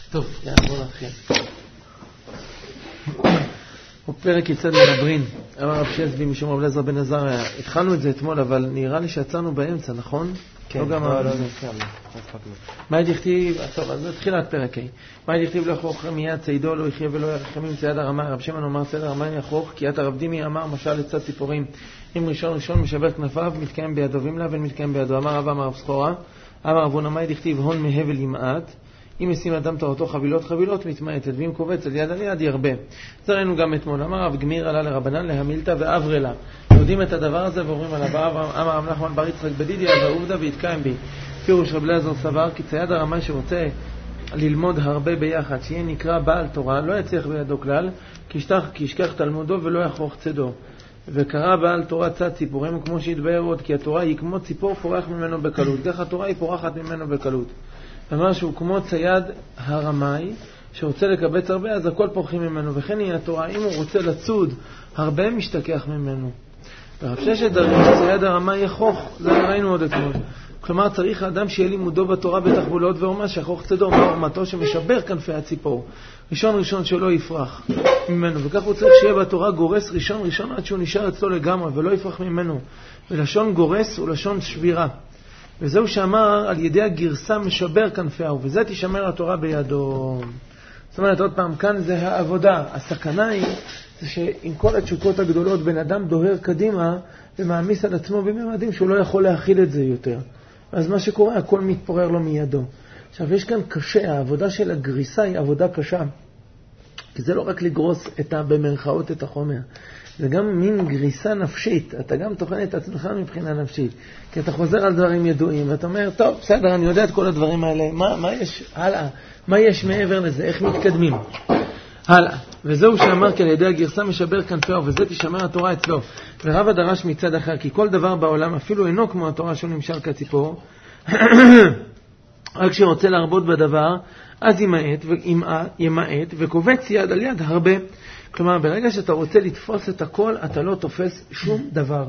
טוב, בואו נתחיל. בפרק יצד מדברים, אמר רב שזבי משום רב אליעזר בן עזריה. התחלנו את זה אתמול, אבל נראה לי שיצאנו באמצע, נכון? כן, לא נסכמנו. מה דכתיב? טוב, אז תחילת פרק ה'. מה דכתיב לא יחרוך מיד ציידו, לא יחיה ולא ירחמים צייד הרמה. רב שמעון אמר צייד הרמה יחרוך, כי את הרב דימי אמר משל לצד ציפורים. אם ראשון משבר כנפיו, מתקיים בידו, ואם לאבן מתקיים בידו. אמר רב אמר סחורה, אמר רבון מה דכתיב הון מהבל ימעט. אם ישים אדם תורתו חבילות מתמעטת, ואם קובץ על יד על יד ירבה. זה ראינו גם אתמול. אמר רב גמיר עלה לרבנן להמילתא ואברלה. יודעים את הדבר הזה ואומרים עליו. אמר רב נחמן בר יצחק בדידיה ועובדה והתקיים בי. פירוש רב אליעזר סבר כי צייד הרמאי שרוצה ללמוד הרבה ביחד, שיהיה נקרא בעל תורה, לא יצליח בידו כלל, כי ישכח תלמודו ולא יחרוך צדו. וקרא בעל תורה צד ציפורים, כמו שהתבאר עוד, כי התורה היא כמו ציפור פורח ממנו בקלות. כך התורה היא פורחת ממנו בקלות. אמר שהוא כמו צייד הרמאי שרוצה לקבץ הרבה, אז הכל פורחים ממנו. וכן היא התורה, אם הוא רוצה לצוד הרבה, משתכח ממנו. ורב ששת דברים שצייד הרמאי יחוך, זה ראינו עוד אתמול. כלומר צריך האדם שיהיה לימודו בתורה בתחבולות ועורמה, שיחוך צדו מעורמתו שמשבר כנפי הציפור. ראשון שלא יפרח ממנו. וכך הוא צריך שיהיה בתורה גורס ראשון עד שהוא נשאר אצלו לגמרי ולא יפרח ממנו. ולשון גורס הוא לשון שבירה. וזהו שאמר על ידי הגרסה משבר כנפיה, וזה תשמר התורה בידו. זאת אומרת, עוד פעם, כאן זה העבודה. הסכנה היא זה שעם כל התשוקות הגדולות בן אדם דוהר קדימה ומעמיס על עצמו בממדים שהוא לא יכול להכיל את זה יותר. אז מה שקורה, הכל מתפורר לו מידו. עכשיו, יש כאן קשה, העבודה של הגריסה היא עבודה קשה. כי זה לא רק לגרוס במרכאות את החומר. זה גם מין גריסה נפשית. אתה גם תוכן את עצמך מבחינה נפשית. כי אתה חוזר על דברים ידועים, ואתה אומר, טוב, בסדר, אני יודע את כל הדברים האלה. מה יש הלאה? מה יש מעבר לזה? איך מתקדמים? הלאה. וזהו שאמר כי על ידי הגרסה משבר כנפיה, וזה תשמר התורה אצלו. ורב הדרש מצד אחר, כי כל דבר בעולם אפילו אינו כמו התורה שהוא נמשל כציפור. רק שרוצה להרבות בדבר, אז ימעט וקובץ יד על יד הרבה. כלומר, ברגע שאתה רוצה לתפוס את הכל, אתה לא תופס שום דבר.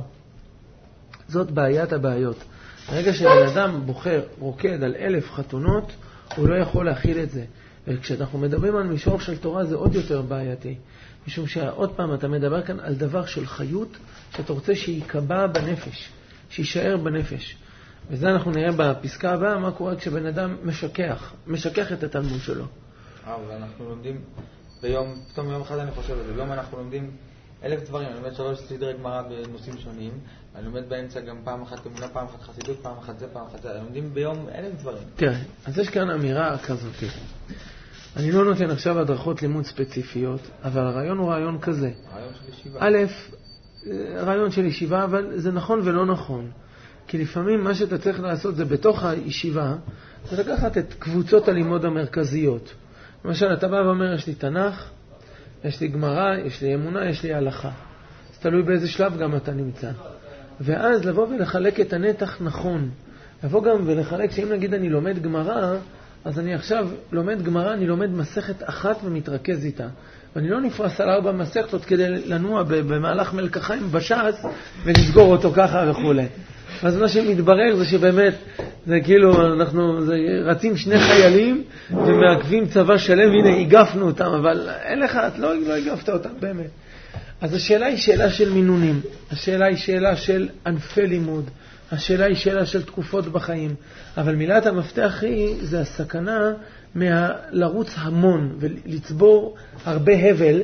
זאת בעיית הבעיות. ברגע שבן אדם בוחר, רוקד על 1000 חתונות, הוא לא יכול להכיל את זה. וכשאנחנו מדברים על מישור של תורה, זה עוד יותר בעייתי. משום שעוד פעם אתה מדבר כאן על דבר של חיות, שאתה רוצה שיקבע בנפש, שישאר בנפש. וזה אנחנו נראה בפסקה הבאה, מה קורה כשבן אדם משכח את התלמוד שלו. אבל אנחנו לומדים פתאום יום אחד אני חושב על זה, ביום אנחנו לומדים 1000 דברים, אני לומד 3 סדרי גמרא בנושאים שונים, אני לומד באמצע גם פעם אחת אמונה, פעם אחת חסידות, פעם אחת זה, פעם אחת זה, לומדים ביום 1000 דברים. תראה, אז יש כאן אמירה כזאת. אני לא נותן עכשיו הדרכות לימוד ספציפיות, אבל הרעיון הוא רעיון כזה. רעיון של ישיבה. רעיון של ישיבה, אבל זה נכון ולא נכון. כי לפעמים מה שאתה צריך לעשות זה בתוך הישיבה, זה לקחת את קבוצות הלימוד המרכזיות. למשל, אתה בא ואומר, יש לי תנ"ך, יש לי גמרא, יש לי אמונה, יש לי הלכה. אז תלוי באיזה שלב גם אתה נמצא. ואז לבוא ולחלק את הנתח נכון. לבוא גם ולחלק שאם נגיד אני לומד גמרא, אז אני עכשיו לומד גמרא, אני לומד מסכת אחת ומתרכז איתה. ואני לא נפרס על 4 מסכתות כדי לנוע במהלך מלקחיים בש"ס ולסגור אותו ככה וכו'. אז מה שמתברר זה שבאמת, זה כאילו, אנחנו רצים 2 חיילים ומעכבים צבא שלם, הנה, הגפנו אותם, אבל אין לך, את לא הגפת אותם באמת. אז השאלה היא שאלה של מינונים, השאלה היא שאלה של ענפי לימוד, השאלה היא שאלה של תקופות בחיים, אבל מילת המפתח זה הסכנה לרוץ המון ולצבור הרבה הבל,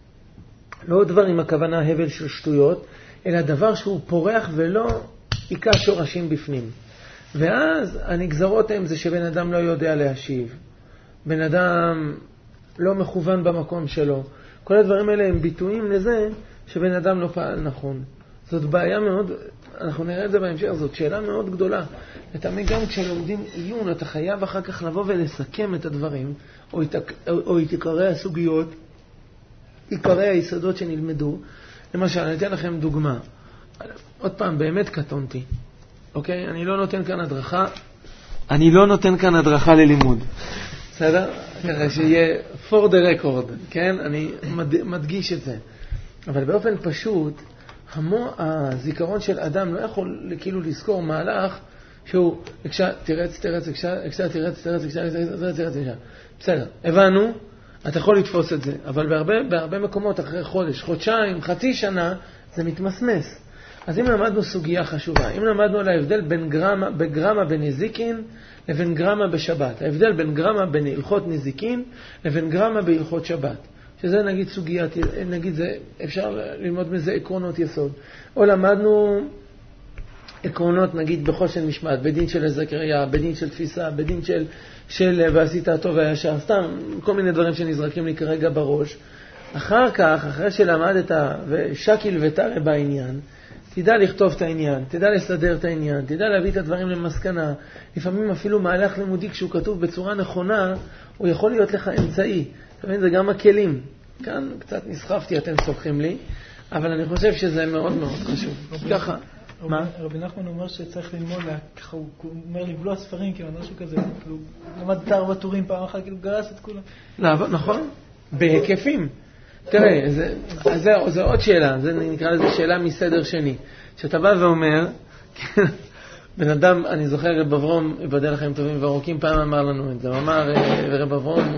לא דבר עם הכוונה הבל של שטויות, אלא דבר שהוא פורח ולא עיקר שורשים בפנים. ואז הנגזרות הם זה שבן אדם לא יודע להשיב. בן אדם לא מכוון במקום שלו. כל הדברים האלה הם ביטויים לזה שבן אדם לא פעל נכון. זאת בעיה מאוד, אנחנו נראה את זה בהמשך, זאת שאלה מאוד גדולה. ותמיד גם כשלומדים עיון, אתה חייב אחר כך לבוא ולסכם את הדברים, או את עיקרי הסוגיות, עיקרי היסודות שנלמדו. למשל, אני אתן לכם דוגמה. עוד פעם, באמת קטונתי. אוקיי? אני לא נותן כאן הדרכה ללימוד. בסדר? ככה שיהיה for the record, כן? אני מדגיש את זה. אבל באופן פשוט, הזיכרון של אדם לא יכול כאילו לזכור מהלך שהוא תרץ, בסדר, הבנו, אתה יכול לתפוס את זה, אבל בהרבה מקומות, אחרי חודש, חודשיים, חצי שנה, זה מתמסמס. אז אם למדנו סוגיה חשובה, אם למדנו על ההבדל בין גרמה בנזיקין לבין גרמה בשבת, ההבדל בין גרמה בהלכות נזיקין לבין גרמה בהלכות שבת, שזה נגיד סוגיה, נגיד זה, אפשר ללמוד מזה עקרונות יסוד. או למדנו עקרונות, נגיד בחושן משמעת, בדין של זכריה, בדין של תפיסה, בדין של ועשית הטוב והישר, סתם כל מיני דברים שנזרקים לי כרגע בראש. אחר כך, אחרי שלמדת ושקיל ותראה בעניין, תדע לכתוב את העניין, תדע לסדר את העניין, תדע להביא את הדברים למסקנה. לפעמים אפילו מהלך לימודי כשהוא כתוב בצורה נכונה, הוא יכול להיות לך אמצעי. זה גם הכלים. כאן קצת נסחפתי, אתם סולחים לי, אבל אני חושב שזה מאוד מאוד חשוב. ככה. מה? רבי נחמן אומר שצריך ללמוד, הוא אומר לבלוע ספרים, כאילו משהו כזה, כאילו למד את 4 טורים פעם אחת, כאילו גרס את כולם. נכון, בהיקפים. תראה, זה עוד שאלה, זה נקרא לזה שאלה מסדר שני. שאתה בא ואומר, בן אדם, אני זוכר רב אברום, יבדל לכם טובים וארוכים, פעם אמר לנו את זה. הוא אמר, רב אברום,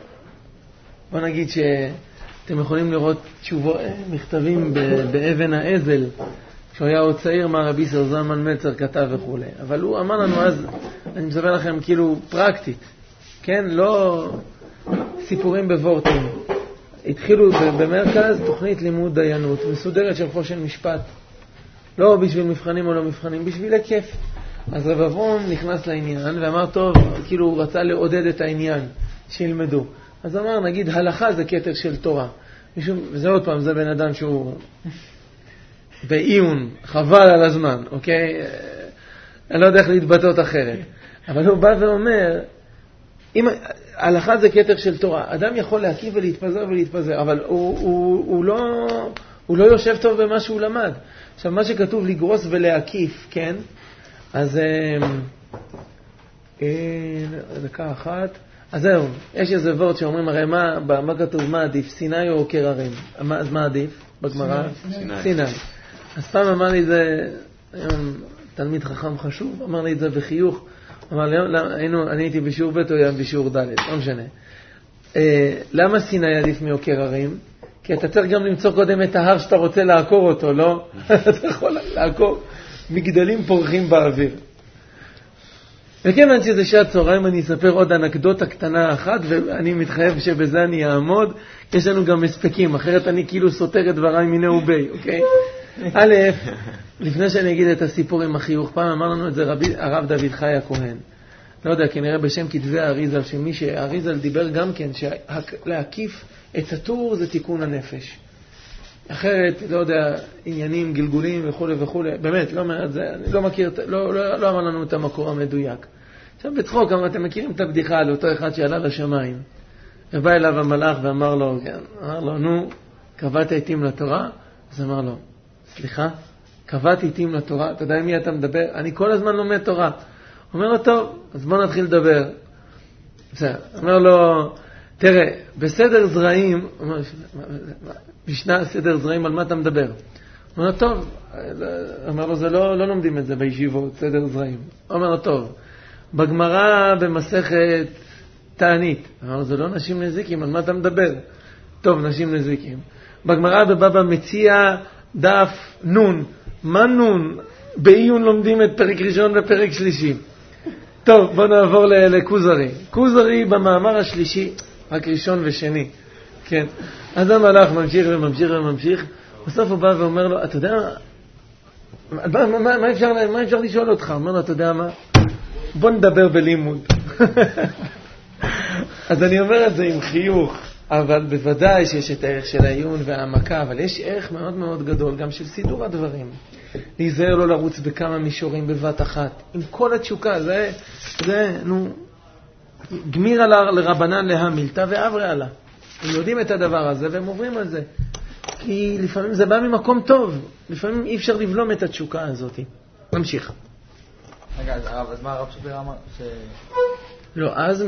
בוא נגיד שאתם יכולים לראות מכתבים באבן האזל, כשהוא היה עוד צעיר, מה רבי זלמן מלצר כתב וכו'. אבל הוא אמר לנו אז, אני מספר לכם כאילו פרקטית, כן? לא סיפורים בוורטים. התחילו במרכז תוכנית לימוד דיינות, מסודרת של חושן משפט. לא בשביל מבחנים או לא מבחנים, בשביל הכיף. אז רב אברום נכנס לעניין ואמר, טוב, כאילו הוא רצה לעודד את העניין, שילמדו. אז אמר, נגיד, הלכה זה כתר של תורה. וזה עוד פעם, זה בן אדם שהוא בעיון, חבל על הזמן, אוקיי? אני לא יודע איך להתבטאות אחרת. אבל הוא בא ואומר, אם הלכה זה כתר של תורה, אדם יכול להקיף ולהתפזר, אבל הוא לא יושב טוב במה שהוא למד. עכשיו, מה שכתוב לגרוס ולהקיף, כן? אז דקה אחת. אז זהו, יש איזה וורט שאומרים, הרי מה כתוב, מה עדיף, סיני או קררים? אז מה עדיף בגמרא? סיני. אז פעם אמר לי זה, תלמיד חכם חשוב, אמר לי את זה בחיוך, אמר לי, אני הייתי בשיעור ב' או היה בשיעור ד', לא משנה. למה סיני עדיף מעוקר הרים? כי אתה צריך גם למצוא קודם את ההר שאתה רוצה לעקור אותו, לא? אתה יכול לעקור מגדלים פורחים באוויר. וכיוון שזה שעת צהריים, אני אספר עוד אנקדוטה קטנה אחת, ואני מתחייב שבזה אני אעמוד. יש לנו גם מספקים, אחרת אני כאילו סותר את דבריי מיני ובי, אוקיי? א', לפני שאני אגיד את הסיפור עם החיוך, פעם אמר לנו את זה הרב דוד חי הכהן. לא יודע, כנראה בשם כתבי האריזל, שמי שהאריזל דיבר גם כן, שלהקיף את הטור זה תיקון הנפש. אחרת, לא יודע, עניינים, גלגולים וכו' וכו', באמת, לא מעט זה, אני לא מכיר, לא אמר לנו את המקור המדויק. עכשיו בצחוק, אתם מכירים את הבדיחה על אותו אחד שעלה לשמיים, ובא אליו המלאך ואמר לו, נו, קבעת עתים לתורה? אז אמר לו, סליחה, קבעת עתים לתורה? אתה יודע עם מי אתה מדבר? אני כל הזמן לומד תורה. אומר לו, טוב, אז בוא נתחיל לדבר. בסדר, אומר לו, תראה, בסדר זרעים, משנה סדר זרעים, על מה אתה מדבר? אומר לו, טוב, אומר לו, זה לא לומדים את זה בישיבות, סדר זרעים. אומר לו, טוב, בגמרא במסכת תענית, אומר לו, זה לא נשים נזיקים, על מה אתה מדבר? טוב, נשים נזיקים. בגמרא בבבא מציע דף נון, מה נון? בעיון לומדים את פרק ראשון ופרק שלישי. טוב, בוא נעבור לכוזרי. כוזרי במאמר השלישי, רק ראשון ושני. כן. אז המלאך ממשיך וממשיך וממשיך. בסוף הוא בא ואומר לו, אתה יודע, מה אפשר לשאול אותך? אומר לו, אתה יודע מה? בוא נדבר בלימוד. אז אני אומר את זה עם חיוך, אבל בוודאי שיש את הערך של העיון והעמקה, אבל יש ערך מאוד מאוד גדול גם של סידור הדברים. להיזהר לא לרוץ בכמה מישורים בבת אחת. עם כל התשוקה, גמירה לרבנן להמילתא ועברה לה. הם יודעים את הדבר הזה והם עוברים על זה. כי לפעמים זה בא ממקום טוב. לפעמים אי אפשר לבלום את התשוקה הזאת. נמשיך. רגע, אז מה הרב שפיר אמר? לא, אז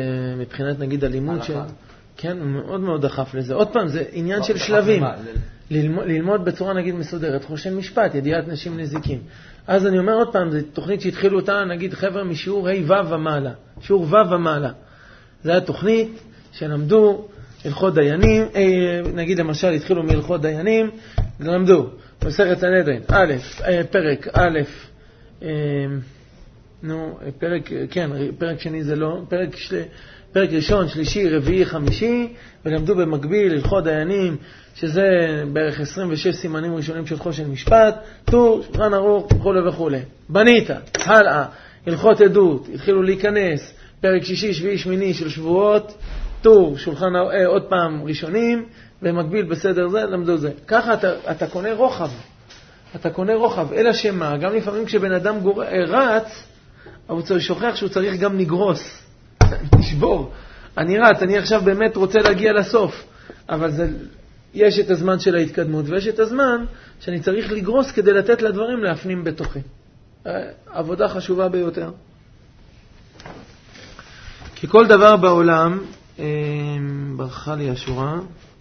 מבחינת נגיד הלימוד כן, הוא מאוד מאוד דחף לזה. עוד פעם, זה עניין של שלבים. ללמוד בצורה נגיד מסודרת, חושן משפט, ידיעת נשים נזיקים. אז אני אומר עוד פעם, זו תוכנית שהתחילו אותה, נגיד חבר'ה משיעור ה' ו' ומעלה, שיעור ו' ומעלה. זו הייתה תוכנית שלמדו הלכות דיינים, נגיד למשל התחילו מהלכות דיינים, למדו מסכת סנהדרין, פרק א', פרק שני זה לא, פרק ראשון, שלישי, רביעי, חמישי, ולמדו במקביל הלכות דיינים, שזה בערך 26 סימנים ראשונים של חושן משפט, טור, שולחן ערוך, וכו' וכו'. בנית, הלאה, הלכות עדות, התחילו להיכנס, פרק שישי, שביעי, שמיני של שבועות, טור, שולחן עוד פעם ראשונים, במקביל בסדר זה, למדו זה. ככה אתה קונה רוחב. אתה קונה רוחב. אלא שמה, גם לפעמים כשבן אדם רץ, הוא שוכח שהוא צריך גם לגרוס. תשבור. אני רץ, אני עכשיו באמת רוצה להגיע לסוף. אבל יש את הזמן של ההתקדמות, ויש את הזמן שאני צריך לגרוס כדי לתת לדברים להפנים בתוכי. עבודה חשובה ביותר. כי כל דבר בעולם, ברכה לי השורה,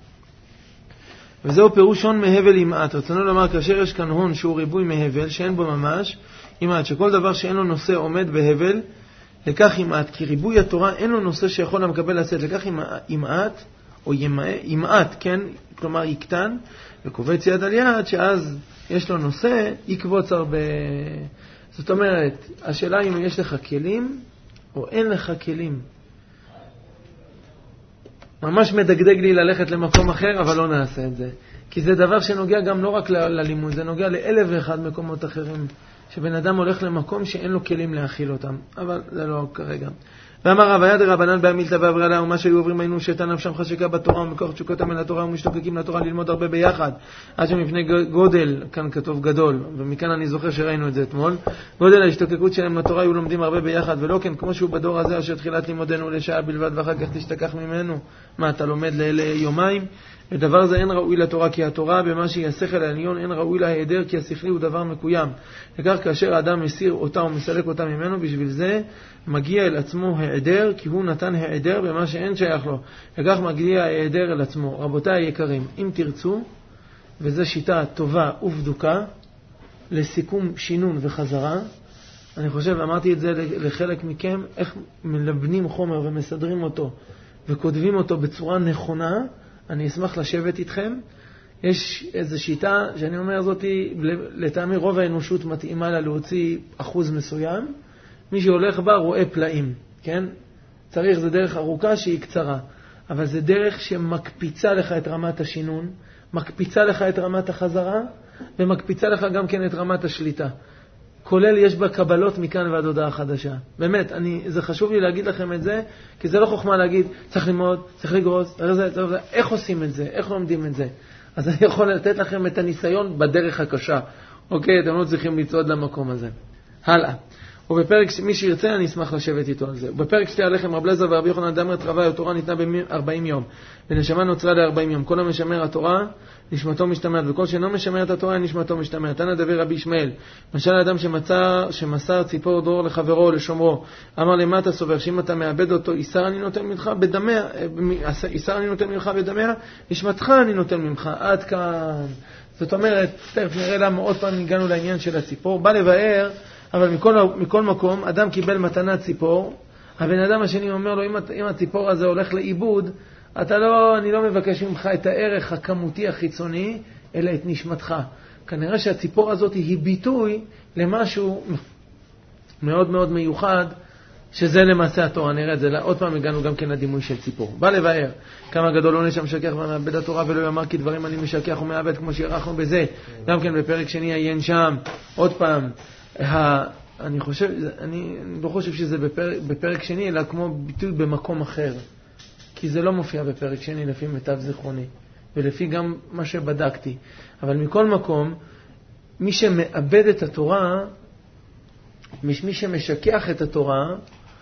וזהו פירוש הון מהבל ימעט. רצינו לומר, כאשר יש כאן הון שהוא ריבוי מהבל, שאין בו ממש, ימעט, שכל דבר שאין לו נושא עומד בהבל, לכך ימעט, כי ריבוי התורה אין לו נושא שיכול למקבל לצאת, לכך ימעט, או ימעט, כן, כלומר יקטן, וקובץ יד על יד, שאז יש לו נושא, יקבוץ הרבה. זאת אומרת, השאלה אם יש לך כלים, או אין לך כלים. ממש מדגדג לי ללכת למקום אחר, אבל לא נעשה את זה. כי זה דבר שנוגע גם לא רק ללימוד, זה נוגע לאלף ואחד מקומות אחרים, שבן אדם הולך למקום שאין לו כלים להכיל אותם. אבל זה לא כרגע. ואמר רב היה דרבנן בעמילתא ועברה לה, ומה שהיו עוברים היינו שהייתה נפשם חשקה בתורה, ומכוח תשוקותם אל התורה, ומשתוקקים לתורה ללמוד הרבה ביחד, עד שמפני גודל, כאן כתוב גדול, ומכאן אני זוכר שראינו את זה אתמול, גודל ההשתוקקות שלהם לתורה היו לומדים הרבה ביחד, ולא כן כמו שהוא בדור הזה, אשר תחילת לימודנו לשעה בלבד, ואחר כך תשתכח ממנו. מה, אתה לומד ליומיים? ודבר זה אין ראוי לתורה, כי התורה במה שהיא השכל העליון אין ראוי לה היעדר, כי השכלי הוא דבר מקוים. וכך כאשר האדם מסיר אותה ומסלק אותה ממנו, בשביל זה מגיע אל עצמו העדר, כי הוא נתן העדר במה שאין שייך לו. וכך מגיע העדר אל עצמו. רבותיי היקרים, אם תרצו, וזו שיטה טובה ובדוקה, לסיכום שינון וחזרה, אני חושב, אמרתי את זה לחלק מכם, איך מלבנים חומר ומסדרים אותו, וכותבים אותו בצורה נכונה, אני אשמח לשבת איתכם. יש איזו שיטה שאני אומר זאת, לטעמי רוב האנושות מתאימה לה להוציא אחוז מסוים. מי שהולך בה רואה פלאים, כן? צריך, זה דרך ארוכה שהיא קצרה, אבל זה דרך שמקפיצה לך את רמת השינון, מקפיצה לך את רמת החזרה, ומקפיצה לך גם כן את רמת השליטה. כולל יש בה קבלות מכאן ועד הודעה חדשה. באמת, זה חשוב לי להגיד לכם את זה, כי זה לא חוכמה להגיד, צריך ללמוד, צריך לגרוס, איך עושים את זה, איך לומדים את זה. אז אני יכול לתת לכם את הניסיון בדרך הקשה. אוקיי, אתם לא צריכים לצעוד למקום הזה. הלאה. ובפרק, מי שירצה, אני אשמח לשבת איתו על זה. בפרק שתי הלחם, רב לזר ורבי יוחנן דאמרת רבה, התורה ניתנה ב-40 יום, ונשמה נוצרה ל-40 יום. כל המשמר התורה, נשמתו משתמעת, וכל שאינו משמר את התורה, נשמתו משתמעת. תנא דבר רבי ישמעאל, למשל האדם שמסר ציפור דרור לחברו או לשומרו, אמר למטה סובר, שאם אתה מאבד אותו, איסר אני נותן ממך בדמיה, נשמתך אני נותן ממך. עד כאן. זאת אומרת, תכף נראה למה עוד פעם הגענו לעניין של הציפור. בא לבאר, אבל מכל מקום, אדם קיבל מתנת ציפור, הבן אדם השני אומר לו, אם הציפור הזה הולך לאיבוד, אני לא מבקש ממך את הערך הכמותי החיצוני, אלא את נשמתך. כנראה שהציפור הזאת היא ביטוי למשהו מאוד מאוד מיוחד, שזה למעשה התורה. נראה את זה, עוד פעם הגענו גם כן לדימוי של ציפור. בא לבאר, כמה גדול עונש המשכח ומאבד התורה, ולא יאמר כי דברים אני משכח ומאבד, כמו שערכנו בזה. גם כן בפרק שני עיין שם, עוד פעם, אני לא חושב שזה בפרק שני, אלא כמו ביטוי במקום אחר. כי זה לא מופיע בפרק שני לפי מיטב זיכרוני, ולפי גם מה שבדקתי. אבל מכל מקום, מי שמאבד את התורה, מי שמשכח את התורה,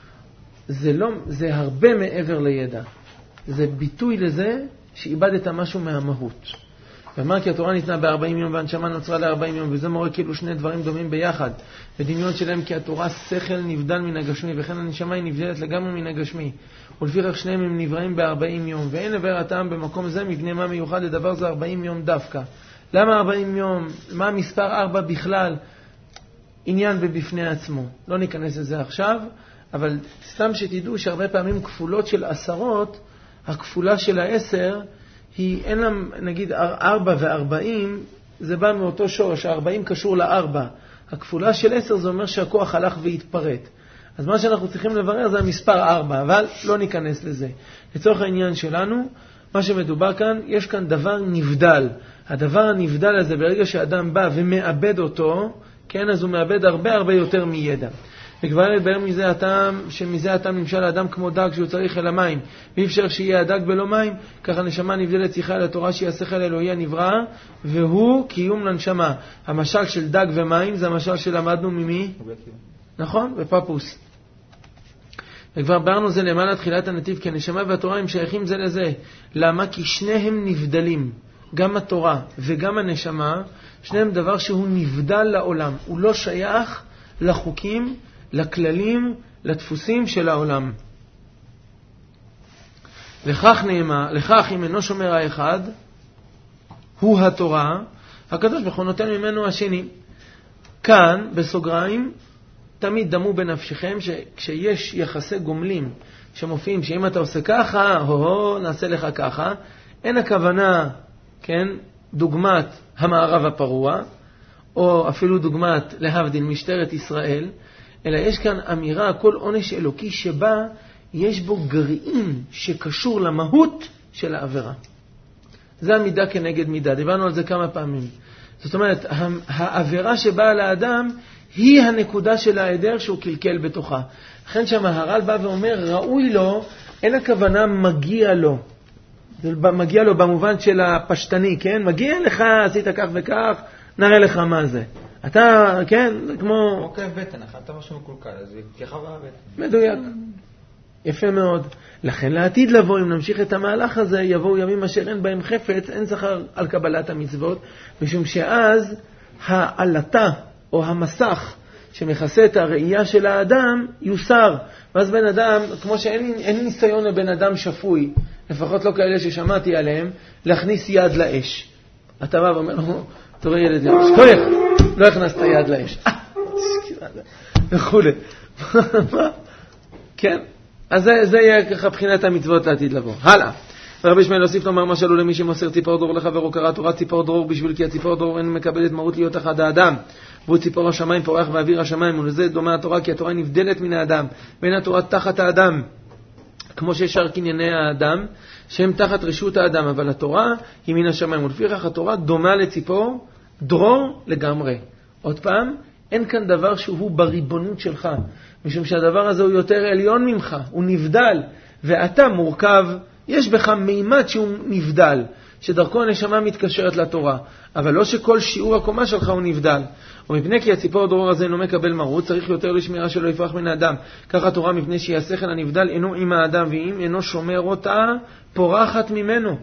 זה הרבה מעבר לידע. זה ביטוי לזה שאיבדת משהו מהמהות. ואמר כי התורה ניתנה ב-40 יום והנשמה נוצרה ל-40 יום, וזה מורה כאילו שני דברים דומים ביחד. בדמיון שלהם כי התורה שכל נבדל מן הגשמי, וכן הנשמה היא נבדלת לגמרי מן הגשמי. ולפיכך שניהם הם נבראים ב-40 יום, ואין לבר הטעם במקום זה מבנה מה מיוחד לדבר זה 40 יום דווקא. למה 40 יום? מה מספר 4 בכלל? עניין ובפני עצמו. לא ניכנס לזה עכשיו, אבל סתם שתדעו שהרבה פעמים כפולות של עשרות, הכפולה של 10, היא אין לה, נגיד 4 ו-40, זה בא מאותו שורש, 40 קשור ל-4. הכפולה של 10 זה אומר שהכוח הלך והתפרט. אז מה שאנחנו צריכים לברר זה המספר 4, אבל לא ניכנס לזה. לצורך העניין שלנו, מה שמדובר כאן, יש כאן דבר נבדל. הדבר הנבדל הזה, ברגע שאדם בא ומאבד אותו, כן, אז הוא מאבד הרבה יותר מידע. וכבר יתבהר מזה הטעם, שמזה הטעם נמשל האדם כמו דג שהוא צריך אל המים, ואי אפשר שיהיה הדג בלא מים, ככה נשמה נבדלת שיחה אל התורה שהיא השכל האלוהי הנברא, והוא קיום לנשמה. המשל של דג ומים זה המשל שלמדנו ממי? נכון? בפפוס. וכבר ברנו זה למעלה תחילת הנתיב, כי הנשמה והתורה הם שייכים זה לזה. למה? כי שניהם נבדלים. גם התורה וגם הנשמה, שניהם דבר שהוא נבדל לעולם. הוא לא שייך לחוקים, לכללים, לדפוסים של העולם. לכך נאמר, לכך אם אינו שומר האחד, הוא התורה, הקדוש ברוך הוא נותן ממנו השני. כאן, בסוגריים, תמיד דמו בנפשכם שכשיש יחסי גומלים שמופיעים, שאם אתה עושה ככה, נעשה לך ככה, אין הכוונה, כן, דוגמת המערב הפרוע, או אפילו דוגמת להבדיל משטרת ישראל, אלא יש כאן אמירה, כל עונש אלוקי שבה יש בו גרעין שקשור למהות של העבירה. זה המידה כנגד מידה, דיברנו על זה כמה פעמים. זאת אומרת, העבירה שבאה לאדם היא הנקודה של העדר שהוא קלקל בתוכה. לכן שהמהר"ל בא ואומר, ראוי לו, אין הכוונה מגיע לו. זה מגיע לו במובן של הפשטני, כן? מגיע לך, עשית כך וכך, נראה לך מה זה. אתה, כן, כמו... אוקיי, בטן, אתה משהו מקולקל, אז תיכה בבטן. מדויק. יפה מאוד. לכן לעתיד לבוא, אם נמשיך את המהלך הזה, יבואו ימים אשר אין בהם חפץ, אין זכר על קבלת המצוות, משום שאז העלתה או המסך שמכסה את הראייה של האדם יוסר. ואז בן אדם, כמו שאין ניסיון לבן אדם שפוי, לפחות לא כאלה ששמעתי עליהם, להכניס יד לאש. אתה בא ואומר לו, תראה ילד, שכוח, לא הכנסת יד לאש. וכו'. כן? אז זה יהיה ככה בחינת המצוות לעתיד לבוא. הלאה. רבי ישמעאל הוסיף לומר משל הוא למי שמוסר ציפור דרור לחברו, קרא תורה ציפור דרור בשביל כי הציפור דרור אין מקבלת מהות להיות אחד האדם. והוא ציפור השמיים פורח ואוויר השמיים, ולזה דומה התורה כי התורה נבדלת מן האדם, ואין התורה תחת האדם. כמו ששאר קנייני האדם שהם תחת רשות האדם, אבל התורה היא מן השמיים, ולפיכך התורה דומה לציפור דרור לגמרי. עוד פעם, אין כאן דבר שהוא בריבונות שלך, משום שהדבר הזה הוא יותר עליון ממך, הוא נבדל, ואתה מורכב, יש בך מימד שהוא נבדל, שדרכו הנשמה מתקשרת לתורה, אבל לא שכל שיעור הקומה שלך הוא נבדל. ומפני כי הציפור הדרור הזה אינו מקבל מרות, צריך יותר לשמירה שלא יפרח מן האדם. כך התורה מפני שהיא השכל הנבדל אינו עם האדם, ואם אינו שומר אותה, פורחת ממנו.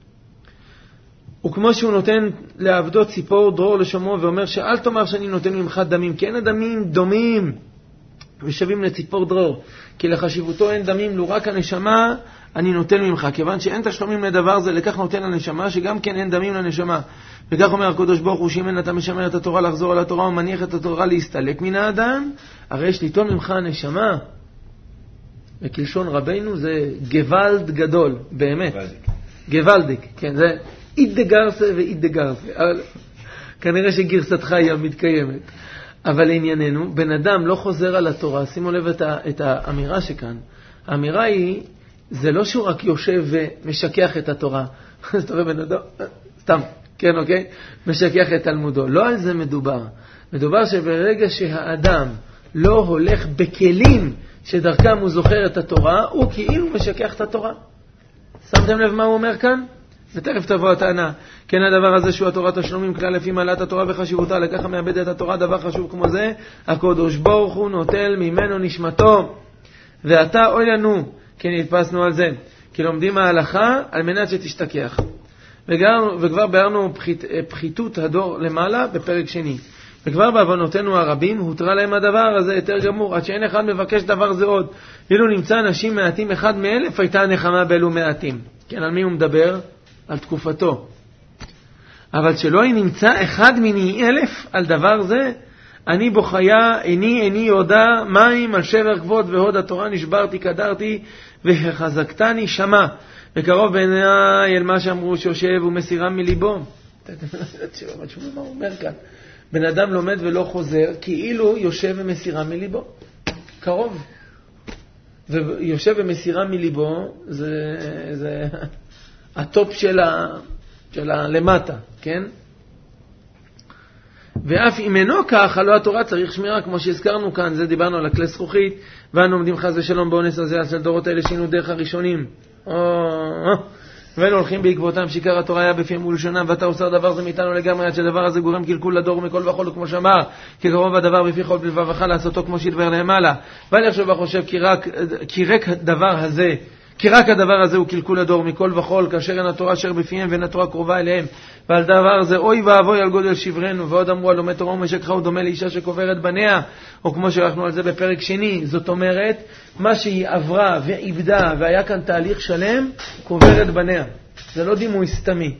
וכמו שהוא נותן לעבדו ציפור דרור לשומרו, ואומר שאל תאמר שאני נותן ממך דמים, כי אין הדמים דומים ושווים לציפור דרור, כי לחשיבותו אין דמים, לו רק הנשמה אני נותן ממך, כיוון שאין תשלומים לדבר זה, לכך נותן לנשמה, שגם כן אין דמים לנשמה. וכך אומר הקדוש ברוך הוא, שאם אין אתה משמר את התורה לחזור על התורה ומניח את התורה להסתלק מן האדם, הרי יש ליטול ממך הנשמה. וכלשון רבינו זה גוואלד גדול, באמת. גוואלדיק, כן, זה אית דגרסה ואית דגרסה. אבל כנראה שגרסתך היא המתקיימת. אבל לענייננו, בן אדם לא חוזר על התורה, שימו לב את האמירה שכאן. האמירה היא, זה לא שהוא רק יושב ומשכח את התורה. זאת אומרת, בן אדם, סתם, כן, אוקיי? משכח את תלמודו. לא על זה מדובר. מדובר שברגע שהאדם לא הולך בכלים שדרכם הוא זוכר את התורה, הוא כאילו משכח את התורה. שמתם לב מה הוא אומר כאן? ותכף תבוא הטענה. כן, הדבר הזה שהוא התורה תשלומים כלל לפי מעלת התורה וחשיבותה, לככה מאבד את התורה, דבר חשוב כמו זה, הקדוש ברוך הוא נוטל ממנו נשמתו. ועתה אוי לנו, כי נתפסנו על זה, כי לומדים ההלכה על מנת שתשתכח. וכבר ביארנו פחיתות הדור למעלה בפרק שני. וכבר בעוונותינו הרבים הותרה להם הדבר הזה יותר גמור, עד שאין אחד מבקש דבר זה עוד. אילו נמצא אנשים מעטים אחד מאלף, הייתה הנחמה באלו מעטים. כן, על מי הוא מדבר? על תקופתו. אבל שלא נמצא אחד מני אלף על דבר זה, אני בוחיה, איני יודע מים על שבר כבוד והוד התורה נשברתי, קדרתי והחזקתני שמע. וקרוב בעיניי אל מה שאמרו שיושב ומסירם מליבו. מה הוא אומר כאן? בן אדם לומד ולא חוזר, כאילו יושב ומסירם מליבו. קרוב. ויושב ומסירם מליבו, זה הטופ של הלמטה, כן? ואף אם אינו כך, הלא התורה צריך שמירה, כמו שהזכרנו כאן, זה דיברנו על הכלי זכוכית, ואנו עומדים חס ושלום באונס הזה, על דורות האלה שינו דרך הראשונים. ואנו הולכים בעקבותם שיקר התורה היה בפיהם ולשונם, ואתה עושה דבר זה מאיתנו לגמרי, עד שדבר הזה גורם קלקול לדור מכל וכל, כמו שאמר, כי קרוב הדבר בפי כל בלבבך לעשותו כמו שהדבר למעלה. ואני עכשיו חושב כי רק הדבר הזה הוא קלקול הדור מכל וכל, כאשר אין התורה אשר בפיהם ואין התורה קרובה אליהם. ועל דבר זה אוי ואבוי על גודל שברנו. ועוד אמרו על לומד תורה ומשכך הוא דומה לאישה שקוברת בניה, או כמו שהלכנו על זה בפרק שני. זאת אומרת, מה שהיא עברה ועבדה והיה כאן תהליך שלם, קוברת בניה. זה לא דימוי סתמי.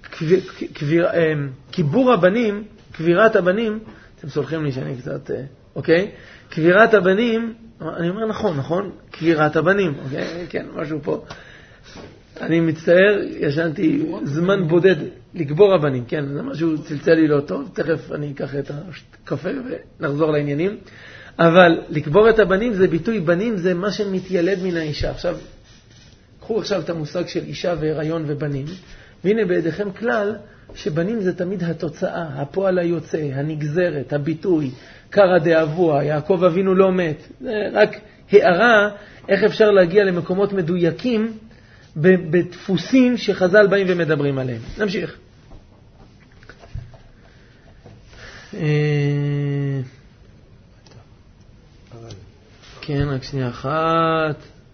קיבור הבנים, קבירת הבנים, אתם סולחים לי שאני קצת, אוקיי? קבירת הבנים, אני אומר נכון, קבירת הבנים, אוקיי? כן, משהו פה. אני מצטער, ישנתי זמן בודד לקבור הבנים, כן, זה משהו צלצל לי לא טוב, תכף אני אקח את הקפה ונחזור לעניינים. אבל לקבור את הבנים זה ביטוי, בנים זה מה שמתיילד מן האישה. עכשיו, קחו עכשיו את המושג של אישה והיריון ובנים, והנה בידיכם כלל שבנים זה תמיד התוצאה, הפועל היוצא, הנגזרת, הביטוי, קרא דאבוה, יעקב אבינו לא מת. זה רק הערה איך אפשר להגיע למקומות מדויקים בדפוסים שחז"ל באים ומדברים עליהם. נמשיך. כן, רק שנייה אחת.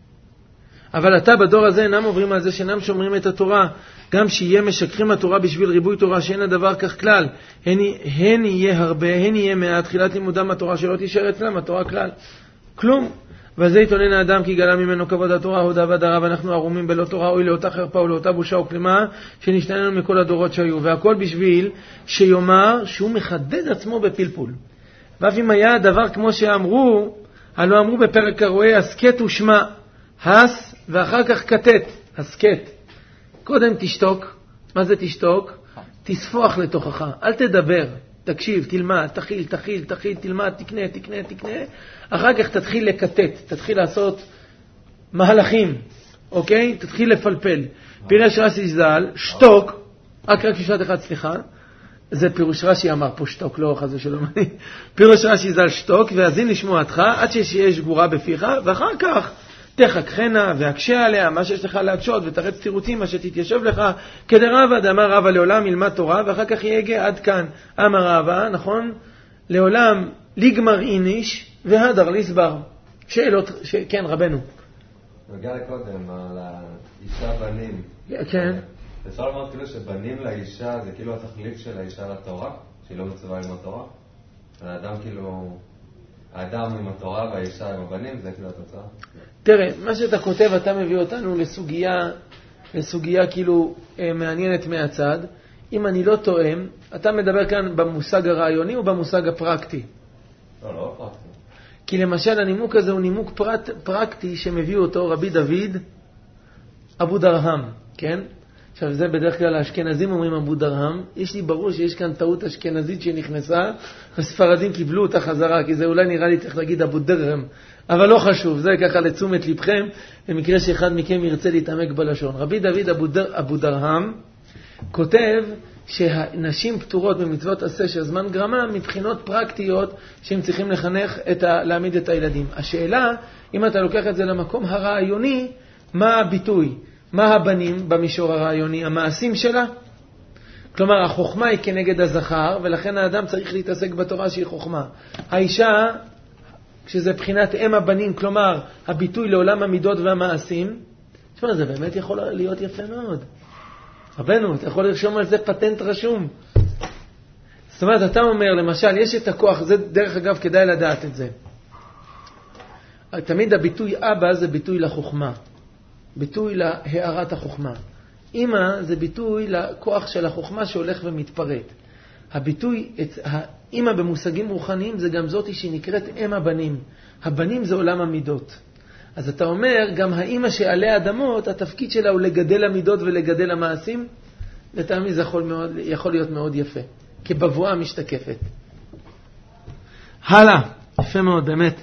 אבל אתה בדור הזה אינם עוברים על זה שאינם שומרים את התורה, גם שיהיה משכחים התורה בשביל ריבוי תורה, שאין הדבר כך כלל. הן יהיה הרבה, הן יהיה מעט, תחילת לימודם התורה שלא תישאר אצלם, התורה כלל. כלום. וזה יתונן האדם כי גלה ממנו כבוד התורה, הודה ודרה, ואנחנו ערומים בלא תורה, אוי לאותה חרפה ולאותה בושה וכלימה, שנשתננו מכל הדורות שהיו. והכל בשביל שיאמר שהוא מחדד עצמו בפלפול. ואף אם היה הדבר כמו שאמרו, הלא אמרו בפרק הרואה, הסקט ושמע, הס ואחר כך כתת, הסקט. קודם תשתוק. מה זה תשתוק? תספוח לתוכך, אל תדבר, תקשיב, תלמד, תחיל, תלמד, תקנה. אחר כך תתחיל לקטט, תתחיל לעשות מהלכים, אוקיי? תתחיל לפלפל. פירש רש"י ז"ל, שתוק, רק משפט אחד, סליחה, זה פירוש רש"י אמר פה שתוק, לא חס ושלום. פירוש רש"י ז"ל שתוק, והאזין לשמועתך עד שיש גבורה בפיך, ואחר כך תחכחנה והקשה עליה מה שיש לך להקשות, ותרץ תירוצים מה שתתיישב לך, כדרבא דאמר רבא לעולם ילמד תורה, ואחר כך יגע עד כאן. אמר רבא, נכון? לעולם ליגמר איניש והדר ליסבר. שאלות, כן, רבנו. נוגע לקודם, על האישה בנים. כן. אפשר לומר כאילו שבנים לאישה זה כאילו התכלית של האישה לתורה, שהיא לא מצווה עם התורה. האדם כאילו, האדם עם התורה והאישה עם הבנים, זה כאילו התוצאה. תראה, מה שאתה כותב, אתה מביא אותנו לסוגיה כאילו מעניינת מהצד. אם אני לא תואם, אתה מדבר כאן במושג הרעיוני או במושג הפרקטי? לא פרקטי. כי למשל הנימוק הזה הוא נימוק פרקטי שמביא אותו רבי דוד אבו דרהם, כן? עכשיו זה בדרך כלל האשכנזים אומרים אבו דרהם, יש לי ברור שיש כאן טעות אשכנזית שנכנסה, הספרדים קיבלו אותה חזרה, כי זה אולי נראה לי צריך להגיד אבו דרהם, אבל לא חשוב, זה ככה לתשומת לבכם, במקרה שאחד מכם ירצה להתעמק בלשון. רבי דוד אבו דרהם כותב שהנשים פטורות במצוות עשה של זמן גרמה מבחינות פרקטיות שהם צריכים לחנך להעמיד את הילדים. השאלה, אם אתה לוקח את זה למקום הרעיוני, מה הביטוי? מה הבנים במישור הרעיוני? המעשים שלה? כלומר, החוכמה היא כנגד הזכר, ולכן האדם צריך להתעסק בתורה שהיא חוכמה. האישה, כשזה בחינת אם הבנים, כלומר, הביטוי לעולם המידות והמעשים, תשמע, זה באמת יכול להיות יפה מאוד. רבנו, אתה יכול לרשום על זה פטנט רשום. זאת אומרת, אתה אומר, למשל, יש את הכוח, זה דרך אגב כדאי לדעת את זה. תמיד הביטוי אבא זה ביטוי לחוכמה. ביטוי להערת החוכמה. אמא זה ביטוי לכוח של החוכמה שהולך ומתפרט. הביטוי, אמא במושגים רוחניים זה גם זאתי שהיא נקראת אם הבנים. הבנים זה עולם המידות. אז אתה אומר, גם האמא שעלי אדמות, התפקיד שלה הוא לגדל המידות ולגדל המעשים. לטעמי זה יכול להיות מאוד יפה. כבבואה משתקפת. הלאה. יפה מאוד, באמת.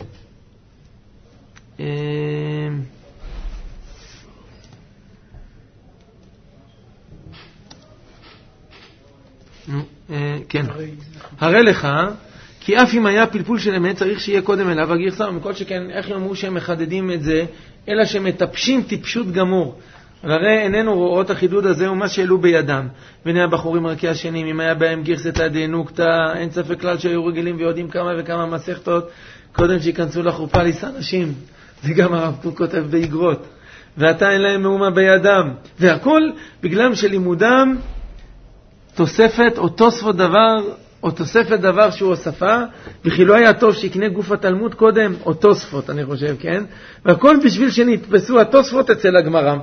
כן. הרי לך, כי אף אם היה פלפול של אמת, צריך שיהיה קודם אליו הגרסה, ומכל שכן, איך יאמרו שהם מחדדים את זה, אלא שמטפשים טיפשות גמור. הרי איננו רואות החידוד הזה ומה שאלו בידם. והנה הבחורים רקי השנים, אם היה בהם גרסתא דאנוקתא, אין ספק כלל שהיו רגילים ויודעים כמה וכמה מסכתות, קודם שיכנסו לחופה לישא נשים. זה גם הרב קוק כותב באגרות. ועתה אין להם מאומה בידם. והכל בגלל שלימודם תוספת או תוספות דבר, או תוספת דבר שהוא הוספה, וכי לא היה טוב שיקנה גוף התלמוד קודם, או תוספות, אני חושב, כן? והכל בשביל שנתפסו התוספות אצל הגמרא.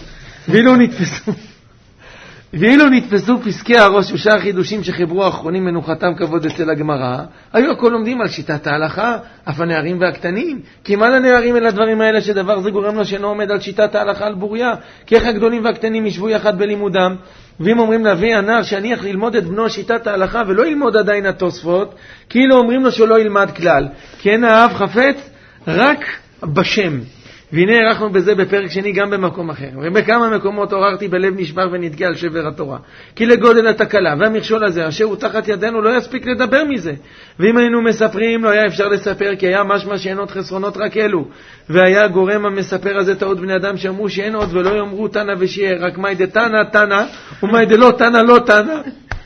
ואילו נתפסו פסקי הראש ושאר חידושים שחיברו האחרונים מנוחתם כבוד אצל הגמרא, היו הכל לומדים על שיטת ההלכה, אף הנערים והקטנים. כי מה לנערים אל הדברים האלה שדבר זה גורם לו שאינו עומד על שיטת ההלכה על בוריה? כי איך הגדולים והקטנים ישבו יחד בלימודם? ואם אומרים להביא הנער שהניח ללמוד את בנו שיטת ההלכה ולא ילמוד עדיין התוספות, כאילו אומרים לו שלא ילמד כלל. כי אין האב חפץ רק בשם. והנה ערכנו בזה בפרק שני גם במקום אחר. ובכמה מקומות עוררתי בלב נשבר ונתגע על שבר התורה. כי לגודל התקלה והמכשול הזה, אשר הוא תחת ידינו, לא יספיק לדבר מזה. ואם היינו מספרים, לא היה אפשר לספר, כי היה משמע שאין עוד חסרונות רק אלו. והיה גורם המספר הזה טעות בני אדם שאמרו שאין עוד ולא יאמרו תנא ושיער, רק מאי דתנא תנא, ומאי דלא תנא לא תנא.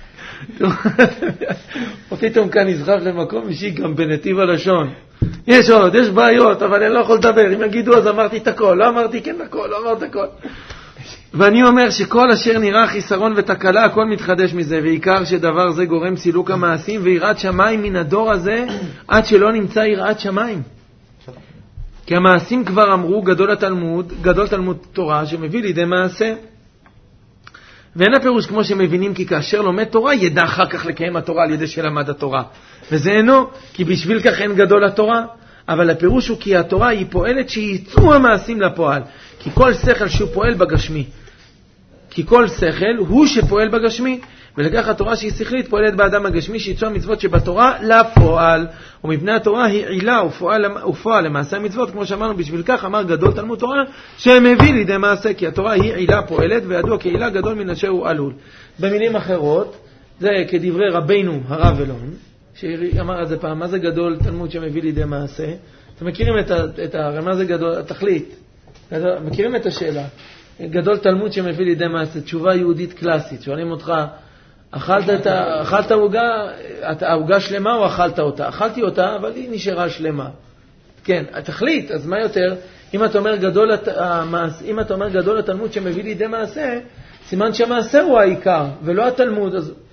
ופתאום כאן נזכר למקום אישי גם בנתיב הלשון. יש עוד, יש בעיות, אבל אני לא יכול לדבר. אם יגידו, אז אמרתי את הכל. לא אמרתי כן הכל, לא אמרתי הכל. ואני אומר שכל אשר נראה חיסרון ותקלה, הכל מתחדש מזה. ועיקר שדבר זה גורם סילוק המעשים ויראת שמיים מן הדור הזה, עד שלא נמצא יראת שמיים. כי המעשים כבר אמרו, גדול תלמוד תורה, שמביא לידי מעשה. ואין הפירוש כמו שמבינים, כי כאשר לומד תורה, ידע אחר כך לקיים התורה על ידי שלמד התורה. וזה אינו, כי בשביל כך אין גדול התורה. אבל הפירוש הוא כי התורה היא פועלת שיצאו המעשים לפועל. כי כל שכל שהוא פועל בגשמי. כי כל שכל הוא שפועל בגשמי. ולכך התורה שהיא שכלית פועלת באדם הגשמי שיצאו המצוות שבתורה לפועל. ומפני התורה היא עילה ופועל למעשה המצוות. כמו שאמרנו, בשביל כך אמר גדול תלמוד תורה שמביא לידי מעשה. כי התורה היא עילה פועלת וידוע כעילה גדול מן אשר הוא עלול. במילים אחרות, זה כדברי רבינו הרב אלון, שאמר את זה פעם, מה זה גדול תלמוד שמביא לידי מעשה? אתם מכירים הרי מה זה גדול, התכלית. מכירים את השאלה. גדול תלמוד שמביא לידי מעשה, תשובה יהודית קלאסית. שואלים אותך, אכלת העוגה שלמה או אכלת אותה? אכלתי אותה, אבל היא נשארה שלמה. כן, התכלית, אז מה יותר? אם אתה אומר גדול התלמוד שמביא לידי מעשה, סימן שהמעשה הוא העיקר, ולא התלמוד.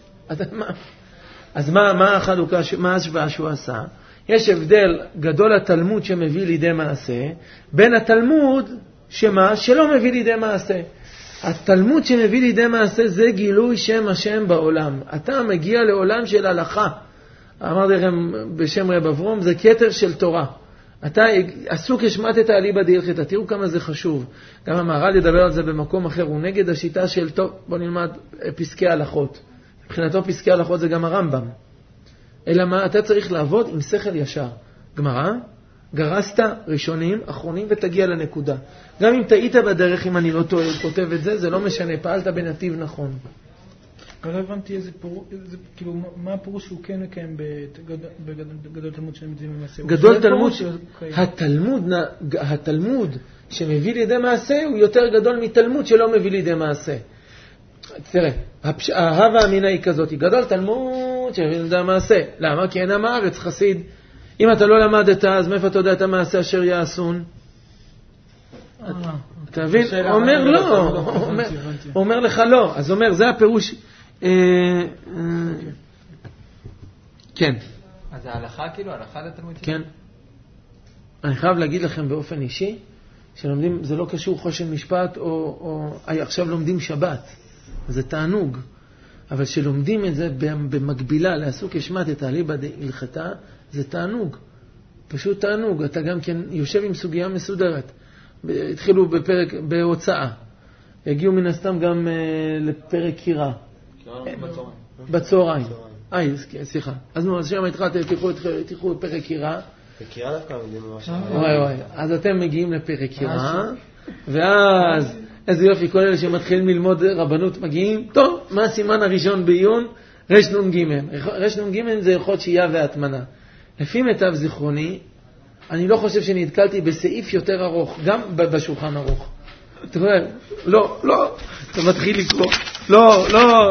אז מה החלוקה, מה השוואה שהוא עשה? יש הבדל גדול התלמוד שמביא לידי מעשה, בין התלמוד שלא מביא לידי מעשה. התלמוד שמביא לידי מעשה זה גילוי שם השם בעולם. אתה מגיע לעולם של הלכה. אמרתי לכם בשם רב אברום, זה כתר של תורה. אתה עסוק השמטת אליבא דהלכתא. תראו כמה זה חשוב. גם המהר"ל ידבר על זה במקום אחר. הוא נגד השיטה של טוב, בוא נלמד פסקי הלכות. מבחינתו פסקי הלכות זה גם הרמב"ם. אלא מה? אתה צריך לעבוד עם שכל ישר. גמרא, גרסת ראשונים, אחרונים ותגיע לנקודה. גם אם טעית בדרך, אם אני לא טועה, כותב את זה, זה לא משנה, פעלת בנתיב נכון. אבל לא הבנתי איזה פירוש, כאילו, מה הפירוש שהוא כן מקיים בגדול תלמוד שמביא מעשה? גדול תלמוד, התלמוד שמביא לידי מעשה הוא יותר גדול מתלמוד שלא מביא לידי מעשה. תראה, ההווה האמינה היא כזאת, היא גדול תלמוד שמביא לידי מעשה. למה? כי אין עם הארץ חסיד. אם אתה לא למדת, אז מאיפה אתה יודע את המעשה אשר יעשון? אתה מבין? הוא אומר לא, הוא אומר לך לא, אז הוא אומר, זה הפירוש. כן. אז ההלכה כאילו, ההלכה לתלמוד? כן. אני חייב להגיד לכם באופן אישי, שלומדים, זה לא קשור חושן משפט, או עכשיו לומדים שבת, זה תענוג. אבל שלומדים את זה במקבילה, לעסוק השמת את אליבא דהלכתה, זה תענוג. פשוט תענוג. אתה גם כן יושב עם סוגיה מסודרת. התחילו בפרק, בהוצאה. הגיעו מן הסתם גם לפרק קירה. בצהריים. סליחה. אז שם התחלתם, תלכו בפרק קירה. בקירה דווקא מגיעים ממש... וואי. אז אתם מגיעים לפרק קירה, ואז איזה יופי, כל אלה שמתחילים ללמוד רבנות מגיעים. טוב, מה הסימן הראשון בעיון? רש"ג. רש"ג זה הלכות שהייה והטמנה. לפי מיטב זיכרוני, אני לא חושב שנתקלתי בסעיף יותר ארוך, גם בשולחן ארוך. אתה רואה? לא. אתה מתחיל לקרוא. לא.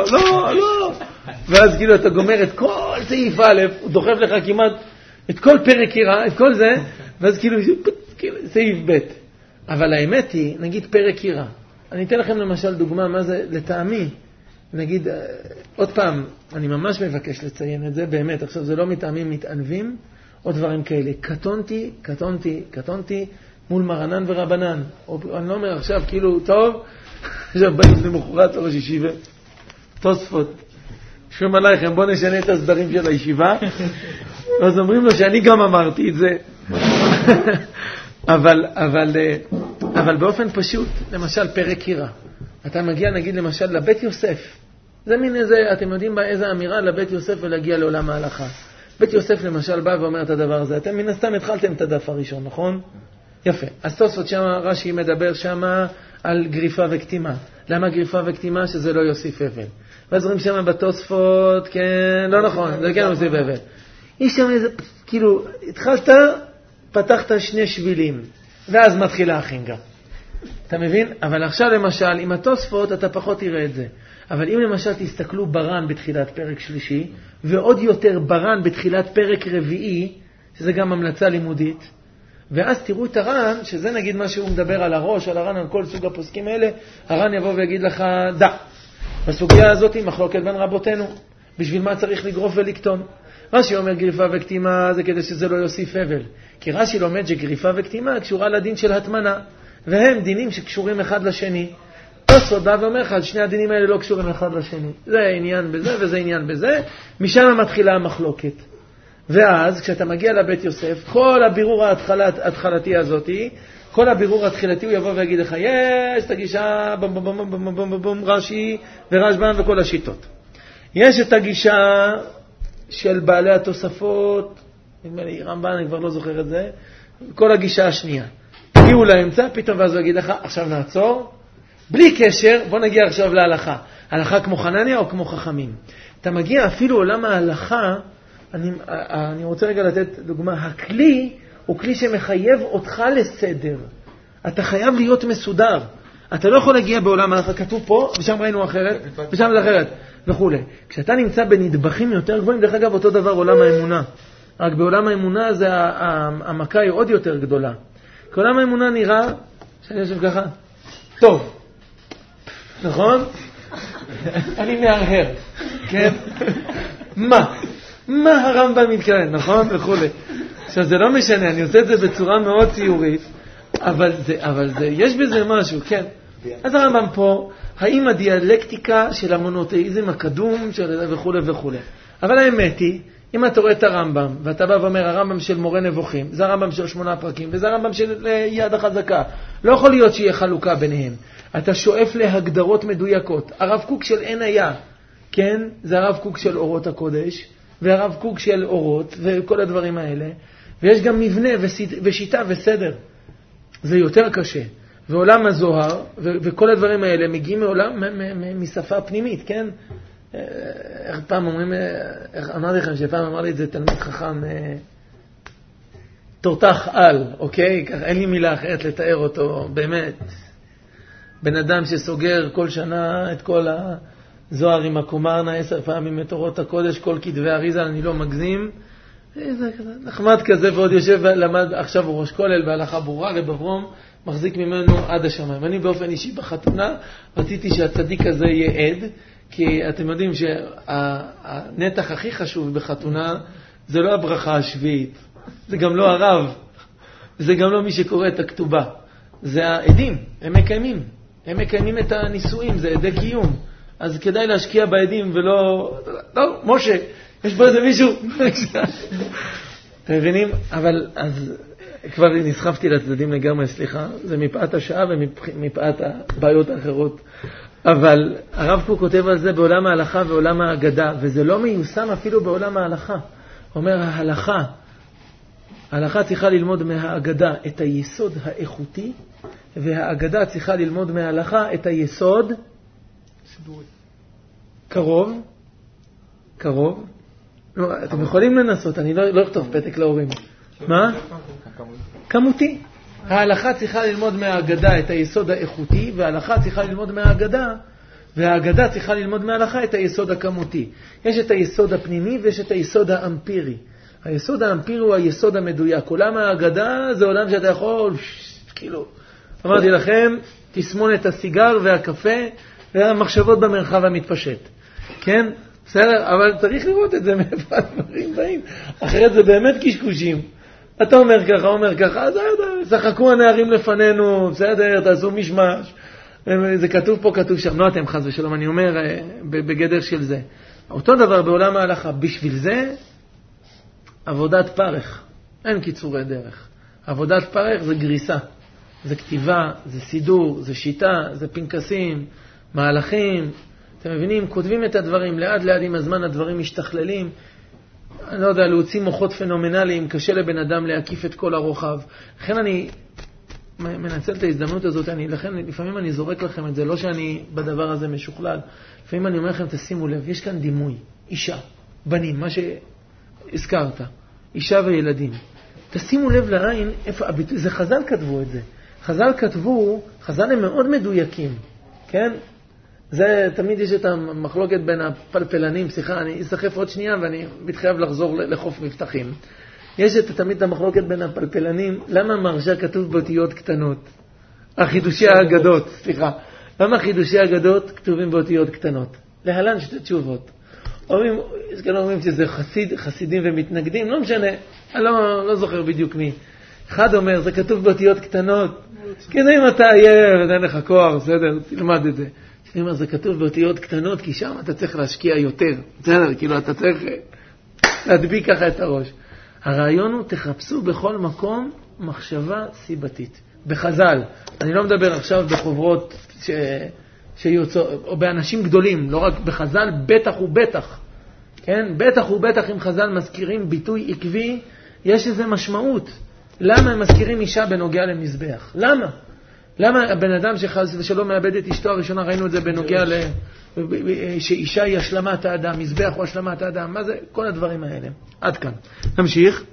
ואז כאילו אתה גומר את כל סעיף א', הוא דוחף לך כמעט את כל פרק קירה, את כל זה, ואז כאילו סעיף ב'. אבל האמת היא, נגיד פרק קירה. אני אתן לכם למשל דוגמה מה זה לטעמי. נגיד, עוד פעם, אני ממש מבקש לציין את זה, באמת, עכשיו זה לא מטעמים מתענבים, או דברים כאלה. קטונתי מול מרנן ורבנן. אני לא אומר עכשיו, כאילו, טוב, עכשיו באים למחרת ראש ישיבה, תוספות, שום עלייכם, בוא נשנה את הסדרים של הישיבה, אז אומרים לו שאני גם אמרתי את זה. אבל באופן פשוט, למשל פרק קירה. אתה מגיע נגיד למשל לבית יוסף. זה מין איזה, אתם יודעים איזה אמירה לבית יוסף ולהגיע לעולם ההלכה. בית יוסף למשל בא ואומר את הדבר הזה. אתם מן הסתם התחלתם את הדף הראשון, נכון? יפה. אז תוספות שמה, רש"י מדבר שמה על גריפה וקטימה. למה גריפה וקטימה? שזה לא יוסיף אבל. ואז רואים שמה בתוספות, כן, לא נכון, זה כן יוסיף אבל. יש שם איזה, כאילו, התחלת, פתחת שני שבילים, ואז מתחילה החינגה. אתה מבין? אבל עכשיו למשל, עם התוספות אתה פחות תראה את זה. אבל אם למשל תסתכלו ברן בתחילת פרק שלישי, ועוד יותר ברן בתחילת פרק רביעי, שזה גם המלצה לימודית, ואז תראו את הרן, שזה נגיד מה שהוא מדבר על הראש, על הרן, על כל סוג הפוסקים האלה, הרן יבוא ויגיד לך, בסוגיה הזאת מחלוקת בין רבותינו, בשביל מה צריך לגרוף ולקטום. רש"י אומר גריפה וקטימה זה כדי שזה לא יוסיף אבל. כי רש"י לומד שגריפה וקטימה קשורה לדין של הטמנה, והם דינים שקשורים אחד לשני. תוספות בא ואומר לך, שני הדינים האלה לא קשורים אחד לשני. זה עניין בזה וזה עניין בזה, משם מתחילה המחלוקת. ואז כשאתה מגיע לבית יוסף, כל הבירור ההתחלתי הזאת, כל הבירור ההתחלתי הוא יבוא ויגיד לך, יש את הגישה רש"י ורשב"ם וכל השיטות. יש את הגישה של בעלי התוספות, רמב"ן, אני כבר לא זוכר את זה, כל הגישה השנייה. תגיעו לאמצע, פתאום ואז הוא יגיד לך, עכשיו נעצור, בלי קשר, בוא נגיע עכשיו להלכה. הלכה כמו חנניה או כמו חכמים. אתה מגיע אפילו עולם ההלכה, אני רוצה רגע לתת דוגמה, הכלי הוא כלי שמחייב אותך לסדר. אתה חייב להיות מסודר. אתה לא יכול להגיע בעולם ההלכה, כתוב פה, ושם ראינו אחרת, ושם זה אחרת, וכו'. כשאתה נמצא בנדבכים יותר גבוהים, דרך אגב אותו דבר עולם האמונה. רק בעולם האמונה זה המכה היא עוד יותר גדולה. כי עולם האמונה נראה, שאני יושב ככה, טוב, נכון? אני מהרהר, כן? מה הרמב"ם מתכוון, נכון? וכו'. עכשיו זה לא משנה, אני עושה את זה בצורה מאוד ציורית, אבל זה, יש בזה משהו, כן. אז הרמב"ם פה, האם הדיאלקטיקה של המונותאיזם הקדום וכו' וכו'. אבל האמת היא, אם אתה רואה את הרמב"ם, ואתה בא ואומר, הרמב"ם של מורה נבוכים, זה הרמב"ם של 8 פרקים, וזה הרמב"ם של יד החזקה. לא יכול להיות שיהיה חלוקה ביניהם. אתה שואף להגדרות מדויקות. הרב קוק של אין היה, כן? זה הרב קוק של אורות הקודש, והרב קוק של אורות, וכל הדברים האלה. ויש גם מבנה ושיטה וסדר. זה יותר קשה. ועולם הזוהר, וכל הדברים האלה מגיעים מעולם, משפה פנימית, כן? איך פעם אומרים, אמרתי לכם שפעם אמר לי את זה תלמיד חכם, תורתח על, אוקיי? ככה אין לי מילה אחרת לתאר אותו, באמת. בן אדם שסוגר כל שנה את כל הזוהר עם הקומרנה 10 פעמים את אורות הקודש, כל כתבי אריזה, אני לא מגזים. זה נחמד כזה, ועוד יושב ולמד, עכשיו הוא ראש כולל בהלכה ברורה ובברום, מחזיק ממנו עד השמיים. אני באופן אישי בחתונה רציתי שהצדיק הזה יהיה עד, כי אתם יודעים שהנתח הכי חשוב בחתונה זה לא הברכה השביעית, זה גם לא הרב, זה גם לא מי שקורא את הכתובה, זה העדים, הם מקיימים את הנישואים, זה עדי קיום. אז כדאי להשקיע בעדים ולא... לא, משה, יש פה איזה מישהו. אתם מבינים? אבל אז כבר נסחפתי לצדדים לגמרי, סליחה, זה מפאת השעה ומפאת הבעיות האחרות. אבל הרב פה כותב על זה בעולם ההלכה ועולם ההגדה, וזה לא מיושם אפילו בעולם ההלכה. הוא אומר, ההלכה צריכה ללמוד מההגדה את היסוד האיכותי, וההגדה צריכה ללמוד מההלכה את היסוד סידורי. קרוב. לא, אתם יכולים לנסות, אני לא אכתוב פתק להורים. מה? כמותי. ההלכה צריכה ללמוד מההגדה את היסוד האיכותי, וההלכה צריכה ללמוד מההגדה, וההגדה צריכה ללמוד מההלכה את היסוד הכמותי. יש את היסוד הפנימי ויש את היסוד האמפירי. היסוד האמפירי הוא היסוד המדויק. עולם ההגדה זה עולם שאתה יכול, כאילו, אמרתי לכם, תסמון את הסיגר והקפה והמחשבות במרחב המתפשט. כן? בסדר? אבל צריך לראות את זה מאיפה הדברים באים. אחרת זה באמת קשקושים. אתה אומר ככה, אז שחקו הנערים לפנינו, בסדר, תעשו משמש. זה כתוב פה, כתוב שם, לא אתם חס ושלום, אני אומר בגדר של זה. אותו דבר בעולם ההלכה, בשביל זה עבודת פרך, אין קיצורי דרך. עבודת פרך זה גריסה, זה כתיבה, זה סידור, זה שיטה, זה פנקסים, מהלכים. אתם מבינים? כותבים את הדברים, לאט לאט עם הזמן הדברים משתכללים. אני לא יודע, להוציא מוחות פנומנליים, קשה לבן אדם להקיף את כל הרוחב. לכן אני מנצל את ההזדמנות הזאת, לפעמים אני זורק לכם את זה, לא שאני בדבר הזה משוכלל. לפעמים אני אומר לכם, תשימו לב, יש כאן דימוי, אישה, בנים, מה שהזכרת, אישה וילדים. תשימו לב לעין, איפה, זה חז"ל כתבו את זה. חז"ל הם מאוד מדויקים, כן? זה תמיד יש את המחלוקת בין הפלפלנים, סליחה, אני אסחף עוד שנייה ואני מתחייב לחזור לחוף מבטחים. יש תמיד את המחלוקת בין הפלפלנים, למה מרשה כתוב באותיות קטנות? החידושי האגדות, סליחה. למה חידושי האגדות כתובים באותיות קטנות? להלן שתי תשובות. יש כאלה אומרים שזה חסידים ומתנגדים, לא משנה, אני לא זוכר בדיוק מי. אחד אומר, זה כתוב באותיות קטנות, כדי אם אתה עייף, אין לך כוח, בסדר, תלמד את זה. אני אומר, זה כתוב באותיות קטנות, כי שם אתה צריך להשקיע יותר. בסדר, כאילו אתה צריך להדביק ככה את הראש. הרעיון הוא, תחפשו בכל מקום מחשבה סיבתית. בחז"ל, אני לא מדבר עכשיו בחוברות או באנשים גדולים, לא רק בחז"ל, בטח ובטח. כן? בטח ובטח אם חז"ל מזכירים ביטוי עקבי, יש איזה משמעות. למה הם מזכירים אישה בנוגע למזבח? למה הבן אדם שחס ושלום מאבד את אשתו הראשונה, ראינו את זה בנוגע שאישה היא השלמת האדם, מזבח הוא השלמת האדם, מה זה? כל הדברים האלה. עד כאן. נמשיך.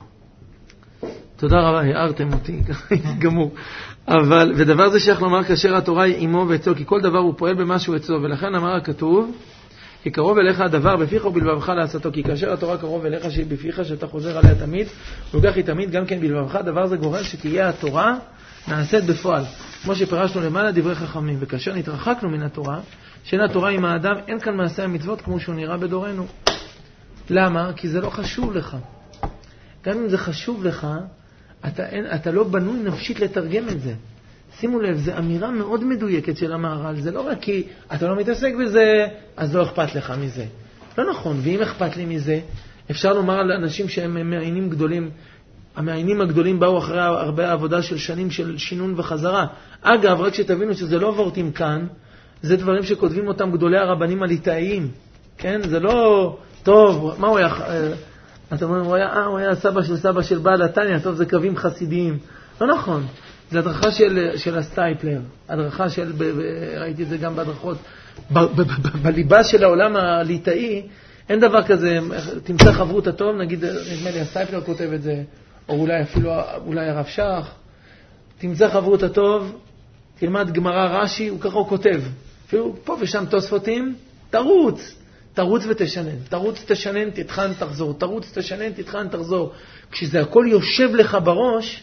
תודה רבה, הערתם אותי, גמור. אבל, ודבר זה שייך לומר כאשר התורה היא עמו ואצלו, כי כל דבר הוא פועל במשהו אצלו, ולכן אמר הכתוב, כי קרוב אליך הדבר בפיך ובלבבך לעשתו, כי כאשר התורה קרוב אליך שהיא בפיך, שאתה חוזר עליה תמיד, ולכך היא תמיד גם כן בלבבך, דבר זה גורם שתהיה התורה נעשית בפועל. כמו שפרשנו למעלה דברי חכמים, וכאשר נתרחקנו מן התורה, שאין התורה עם האדם, אין כאן מעשה המצוות כמו שהוא נראה בדורנו. למה? כי זה לא חשוב לך. גם אם זה חשוב לך, אתה לא בנוי נפשית לתרגם את זה. שימו לב, זו אמירה מאוד מדויקת של המהר"ל. זה לא רק כי אתה לא מתעסק בזה, אז לא אכפת לך מזה. לא נכון, ואם אכפת לי מזה, אפשר לומר על אנשים שהם מעיינים גדולים, המעיינים הגדולים באו אחרי הרבה עבודה של שנים של שינון וחזרה. אגב, רק שתבינו שזה לא וורטים כאן, זה דברים שכותבים אותם גדולי הרבנים הליטאיים. כן? זה לא טוב, מה הוא היה? אתה אומר, הוא היה סבא של בעל התניא, טוב, זה קווים חסידיים. לא נכון. זה הדרכה של הסטייפלר. הדרכה של, ראיתי את זה גם בהדרכות, בליבה של העולם הליטאי, אין דבר כזה, תמצא חברות הטוב, נגיד, נדמה לי, הסטייפלר כותב את זה, או אולי אפילו, אולי הרב שח, תמצא חברות הטוב, תלמד גמרא רש"י, וככה הוא כותב. אפילו פה ושם תוספותים, תרוץ ותשנן. תרוץ, תשנן, תתחן, תחזור. תרוץ, תשנן, תתחן, תחזור. כשזה הכל יושב לך בראש,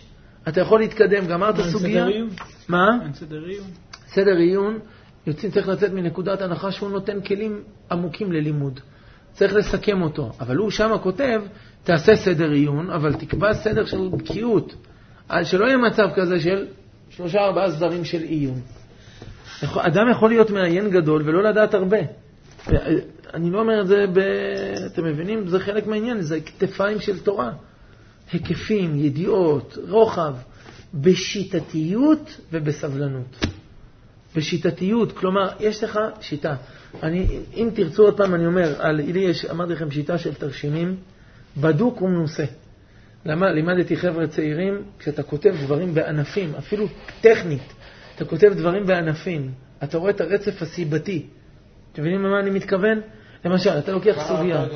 אתה יכול להתקדם, גמרת סוגיה. מה? אין סדר עיון. סדר עיון, צריך לצאת מנקודת הנחה שהוא נותן כלים עמוקים ללימוד. צריך לסכם אותו. אבל הוא שם כותב, תעשה סדר עיון, אבל תקבע סדר של בקיאות. שלא יהיה מצב כזה של 3-4 סדרים של עיון. אדם יכול להיות מעיין גדול ולא לדעת הרבה. אני לא אומר את זה, אתם מבינים? זה חלק מהעניין, זה כתפיים של תורה. היקפים, ידיעות, רוחב, בשיטתיות ובסבלנות. בשיטתיות, כלומר, יש לך שיטה. אם תרצו עוד פעם, אני אומר, לי אמרתי לכם שיטה של תרשימים, בדוק ומנוסה. למה? לימדתי חבר'ה צעירים, כשאתה כותב דברים בענפים, אפילו טכנית, אתה כותב דברים בענפים, אתה רואה את הרצף הסיבתי. אתם מבינים מה אני מתכוון? למשל, אתה לוקח סוגיה.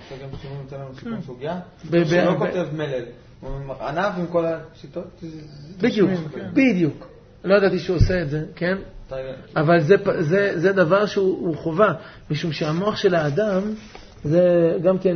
שלא כותב מלל. ענף עם כל השיטות. בדיוק. לא ידעתי שהוא עושה את זה, כן? אבל זה דבר שהוא חובה, משום שהמוח של האדם זה גם כן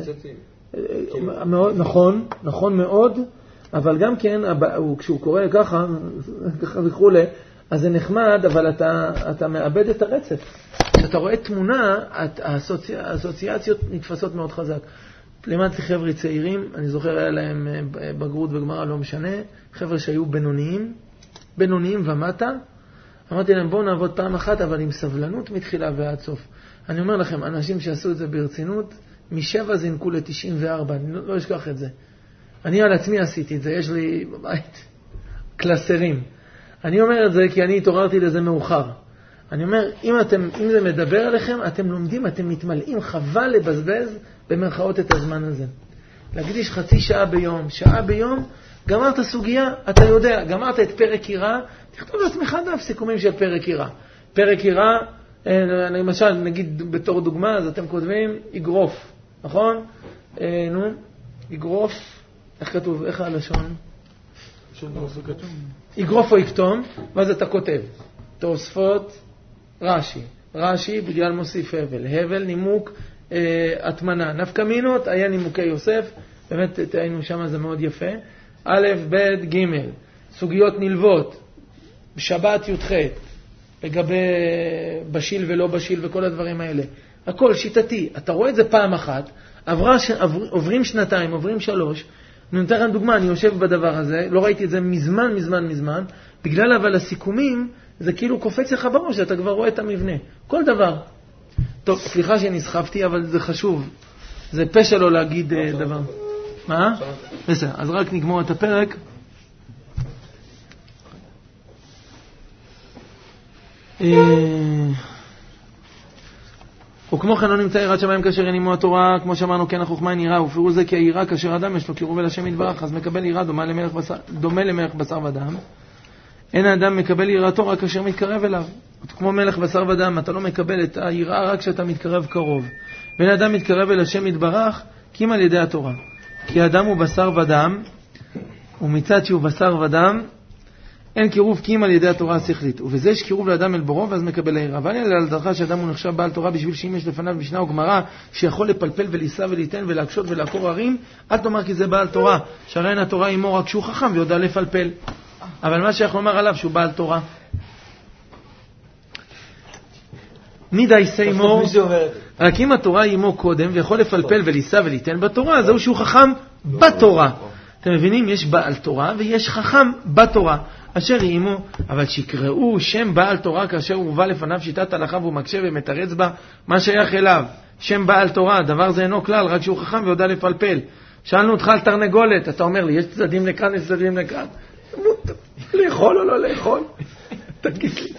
נכון מאוד, אבל גם כן כשהוא קורא ככה וכו', אז זה נחמד, אבל אתה מאבד את הרצף. כשאתה רואה תמונה, האסוציאציות נתפסות מאוד חזק. לימדתי חבר'ה צעירים, אני זוכר היה להם בגרות וגמרא, לא משנה, חבר'ה שהיו בינוניים ומטה. אמרתי להם, בואו נעבוד פעם אחת, אבל עם סבלנות מתחילה ועד סוף. אני אומר לכם, אנשים שעשו את זה ברצינות, מ7 זינקו ל94, אני לא אשכח את זה. אני על עצמי עשיתי את זה, יש לי בבית קלסרים. אני אומר את זה כי אני התעוררתי לזה מאוחר. אני אומר, אם זה מדבר עליכם, אתם לומדים, אתם מתמלאים, חבל לבזבז במרכאות את הזמן הזה. להקדיש חצי שעה ביום, שעה ביום, גמרת סוגיה, אתה יודע, גמרת את פרק עירה, תכתוב לעצמך דף סיכומים של פרק עירה. פרק עירה, למשל, נגיד בתור דוגמה, אז אתם כותבים אגרוף, נכון? אגרוף, איך כתוב, איך הלשון? אגרוף או יקטום, ואז אתה כותב, תוספות, רש"י בגלל מוסיף הבל נימוק, התמנה, נפקא מינות, היה נימוקי יוסף, באמת תהיינו שם, זה מאוד יפה. א', ב', ג', סוגיות נלוות, שבת י"ח, לגבי בשיל ולא בשיל וכל הדברים האלה. הכל שיטתי, אתה רואה את זה פעם אחת, עוברים 2, עוברים 3, אני נותן לכם דוגמה, אני יושב בדבר הזה, לא ראיתי את זה מזמן, בגלל אבל הסיכומים, זה כאילו קופץ לך בראש, אתה כבר רואה את המבנה. כל דבר. טוב, סליחה שנסחפתי, אבל זה חשוב. זה פשע לא להגיד דבר. מה? בסדר, אז רק נגמור את הפרק. וכמו כן לא נמצא יראת שמיים כאשר אין עמו התורה, כמו שאמרנו, כן החוכמה אין יראה, ופירוש זה כי היראה כאשר אדם יש לו קירוב אל השם יתברך, אז מקבל יראה דומה למלך בשר ודם. אין האדם מקבל יראתו רק כאשר מתקרב אליו. כמו מלך בשר ודם, אתה לא מקבל את היראה רק כשאתה מתקרב קרוב. ואין האדם מתקרב אל השם יתברך, כי אם על ידי התורה. כי האדם הוא בשר ודם, ומצד שהוא בשר ודם, אין קירוב כי אם על ידי התורה השכלית. ובזה יש קירוב לאדם אל בורו, ואז מקבל היראה. ואני על דרכה שאדם הוא נחשב בעל תורה, בשביל שאם יש לפניו משנה או גמרא, שיכול לפלפל וליסה וליתן ולהקשות ולעקור ערים, אל תאמר כי זה בעל תורה. שהרי אין התורה עמו רק שהוא חכם ויודע לפלפל. אבל מה שאנחנו אומר עליו שהוא בעל תורה. מידי סיימור, רק אם התורה עמו קודם ויכול לפלפל וליסה וליתן בתורה, זהו שהוא חכם בתורה. אתם מבינים? יש בעל תורה ויש חכם בתורה. אשר עמו, אבל שיקראו שם בעל תורה כאשר הוא הובא לפניו שיטת הלכה והוא מקשה ומתרץ בה מה שייך אליו. שם בעל תורה, דבר זה אינו כלל, רק שהוא חכם ויודע לפלפל. שאלנו אותך על תרנגולת, אתה אומר לי, יש צדדים לכאן, יש צדדים לכאן. לאכול או לא לאכול? תגיד לי.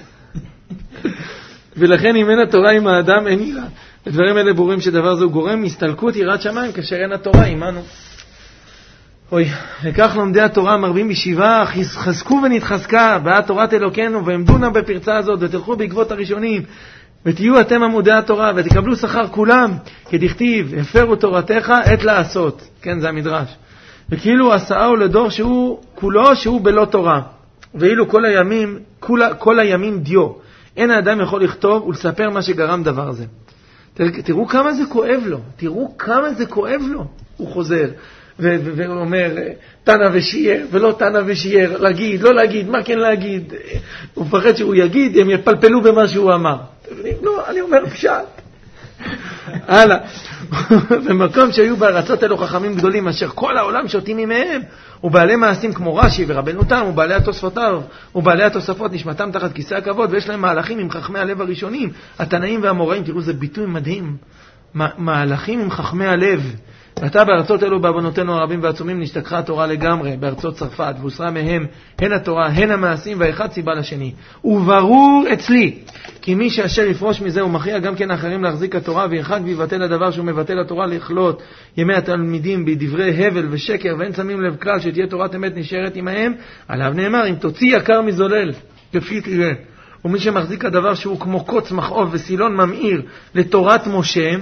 ולכן אם אין התורה עם האדם אין יראה. הדברים האלה ברורים שדבר זה הוא גורם מסתלקות יראת שמיים כאשר אין התורה עמנו. אוי, וכך לומדי התורה מרבים בישיבה, חזקו ונתחזקה בעת תורת אלוקינו ועמדונה בפרצה הזאת ותלכו בעקבות הראשונים ותהיו אתם עמודי התורה ותקבלו שכר כולם כדכתיב הפרו תורתך עת לעשות. כן, זה המדרש. וכאילו עשאהו לדור שהוא כולו שהוא בלא תורה, ואילו כל הימים דיו. אין האדם יכול לכתוב ולספר מה שגרם דבר הזה. תראו כמה זה כואב לו, הוא חוזר. והוא אומר, תנא ושיער, ולא תנא ושיער, להגיד, לא להגיד, מה כן להגיד? הוא מפחד שהוא יגיד, הם יפלפלו במה שהוא אמר. לא, אני אומר פשט. הלאה. במקום שהיו בארצות אלו חכמים גדולים, אשר כל העולם שותים ממהם, ובעלי מעשים כמו רש"י ורבנו תם, ובעלי התוספות נשמתם תחת כיסא הכבוד, ויש להם מהלכים עם חכמי הלב הראשונים, התנאים והאמוראים. תראו, זה ביטוי מדהים. מהלכים עם חכמי הלב. ועתה בארצות אלו בעוונותינו הרבים והעצומים נשתכחה התורה לגמרי בארצות צרפת, והוסרה מהם הן התורה הן המעשים, והאחד סיבה לשני. וברור אצלי כי מי שאשר יפרוש מזה הוא מכריע גם כן אחרים להחזיק התורה, וירחק ויבטל הדבר שהוא מבטל התורה לכלות ימי התלמידים בדברי הבל ושקר, ואין שמים לב כלל שתהיה תורת אמת נשארת עמהם. עליו נאמר, אם תוציא יקר מזולל כפי תראה. ומי שמחזיק הדבר שהוא כמו קוץ מכאוב וסילון ממאיר לתורת משה,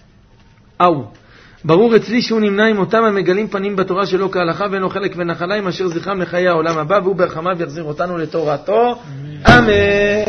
ברור אצלי שהוא נמנע עם אותם המגלים פנים בתורה שלו כהלכה, ואין לו חלק ונחלה עם אשר זכרם לחיי העולם הבא, והוא ברחמיו יחזיר אותנו לתורתו. אמן.